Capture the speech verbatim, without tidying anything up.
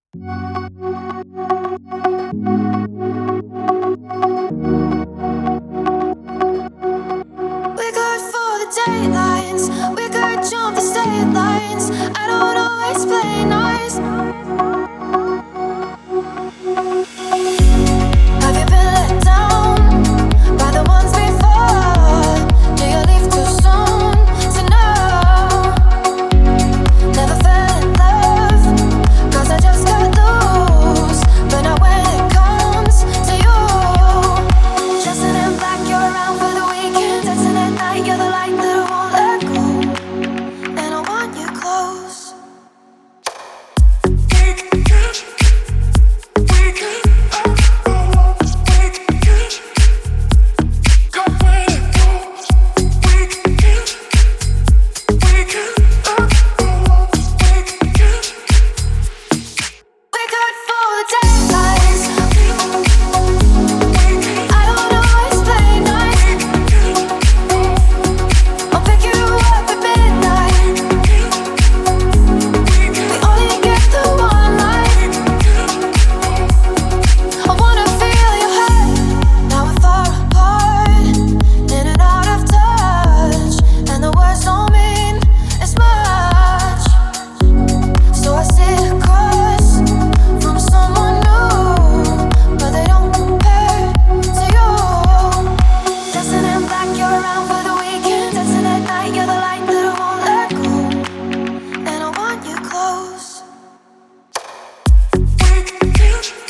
We good for the daylights. We could jump the state lines. I don't always play nice. Have you been let down by the ones before? Do you leave too soon to know? Never fell in love, 'cause I just got loose. But not when it comes to you. Dressing in black, you're around for the weekend. Dancing at night, you're the light that I won't let go. And I want you close. We good for the daylights. I don't always play nice. I'll pick you up at midnight. We only get the one night. I wanna feel your head. Now we're far apart, in and out of touch, and the words don't mean as much. So I sit across from someone new, but they don't compare to you. Dressing in black, you're around for the weekend. Dancing at night, you're the light that I won't let go. And I want you close.